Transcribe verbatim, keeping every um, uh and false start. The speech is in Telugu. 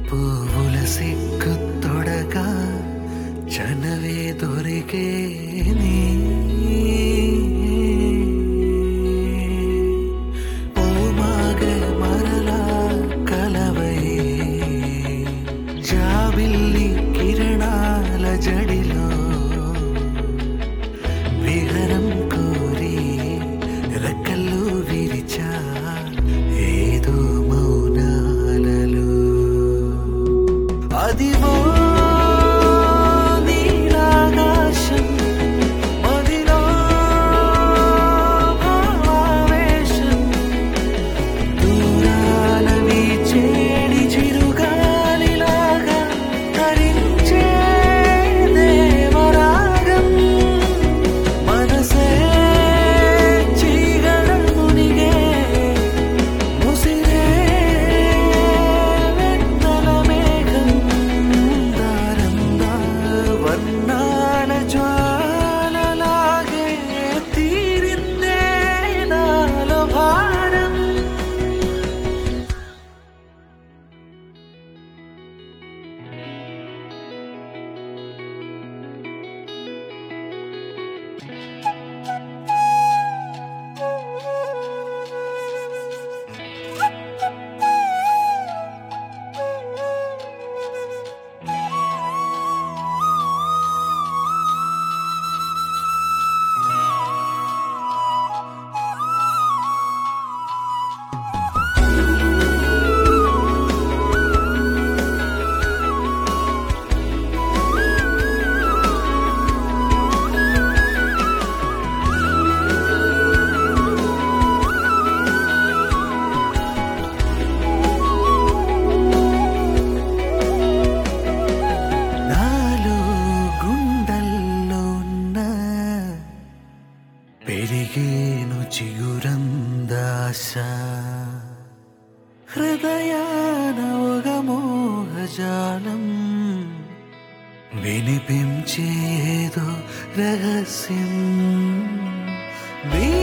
పువ్వుల సిగ్గు తొడగా చనవే దొరికేని ఓమాగ మరలా కలవై జాబిల్లి కిరణాల జడిలో విహరం కోరి రెక్కలు విరిచా ఏదో మౌనాలలో అదివో నీలాకాశం మదిలో భావావేశం దూరాల వీచేడి చిరుగాలిలాగా తరించే దేవరాగం మనసే చీగడ మునిగే ముసిరే వెన్నెల మేఘం దారంగా వర్ణాల జ్వాలలాగే తీరిందే నాలో భారం నాలో గుండెల్లో ఉన్న పెరిగేను చిగురందాశ హృదయాన ఒక మోహజాలం వినిపించేదో రహస్యం నీ